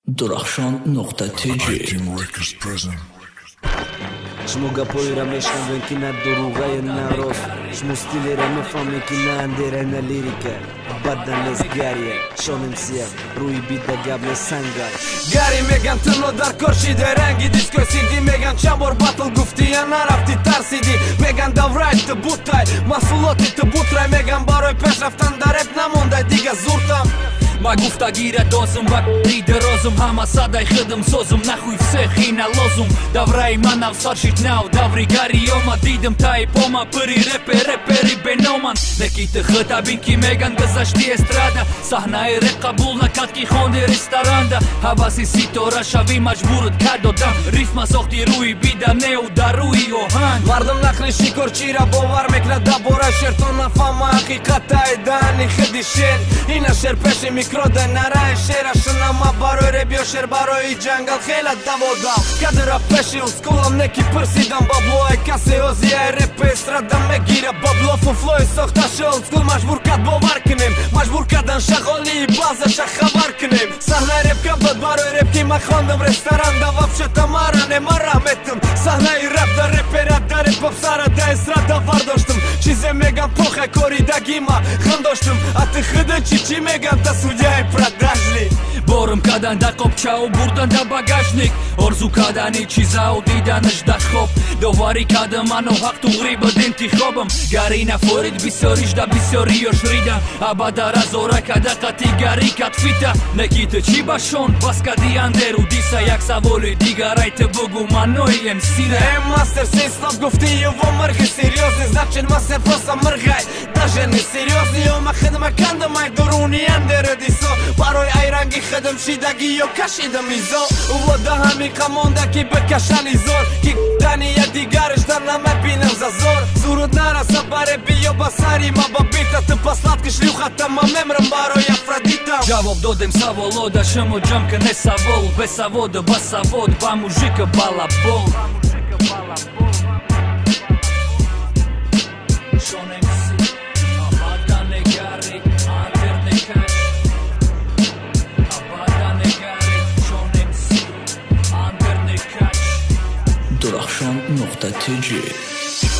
Durakhshan.tg شمو قابويرا مشنا بين كنا الدورو غاية الناروس شمو ستيليرا مفهمي كنا عنديرنا ليريكا بدنا لزقاريا شون مسيان روي بيدا قابل سانجار Gari megan të në dar korshi dhe rengi Diskoj si di megan qambor battle gufti janë arafti tar si di Megan davrajt të butaj Masulloti të butraj Megan baroj pesh aftan darep na mondaj diga zurtam Ma gufta gira dozëm, bak ride rozëm Hama sadaj khëdëm sozëm, na huj fse khina lozëm Davraj ma nav sarshit nau, davri gari jo ma didëm Ta i poma përi reperi benoman Në kitë khëta bin ki megan gëzashti estrada Sahna e re kabulna kat ki hondi restoranda Havasi si tora shavi ma gjburët ka do dam Ritma sohti rui bida neu da rui o han Mardëm na krishi korqira bovar me kna da bora Shërton na fama akikata e dani khëdi sher Ina sherpeshi mikro dhe nara e shera Shëna ma baroj rebjo sher baroj i gjangal khela da voda Kadera peshi u skollam ne ki përsi dam bablo e kase ozia e repe strada me gira bablo Fufloj sok ta shëll skull ma shburkat bovar kënim Ma shburkat dhe në shakoli i baza shakhavar kënim Sahna e rep ka bët baroj rep ki ma khondëm restoran Da vap që të maran e marra metëm Sahna i rap da reperat da rep popsara da esra da vardoshtëm Qize megan pohe kori da gima khëndoshtëm Atë khëdën që megan da sudja e pradashli Borëm kada nda kop qau burda nda bagashnik Orzu kada një qizau dida në shda shkop Do vari kada ma no hak të gribë din t'i khobëm Garina forit bisorish da bisori o shrida Abada razora kada kati gari kat fita Në kitë qi bashon pas ka di anderu Disa jak sa voli digaraj të bëgu manoj e msire E master se stop gufti jo vo mërgë Seriozni značen master posa mërgaj Daže një seriozni jo ma khedë ma kandë ma i doruni andere diso Baroj ajrangi khedëm shidagi jo ka shidëm i zo Uvo da hami ka monda ki bë ka shani zor Ki tani ja digare shtarna me pinëm za zor Zurut nara sa bare bi jo basari ma babita Të paslat kësh ljuha ta ma memrëm baroj afradita Gjavov dodem sa voloda shëmo gjëm këne sa vol Besa vodë basa vod ba muzhikë bala bol Durakhshan.tg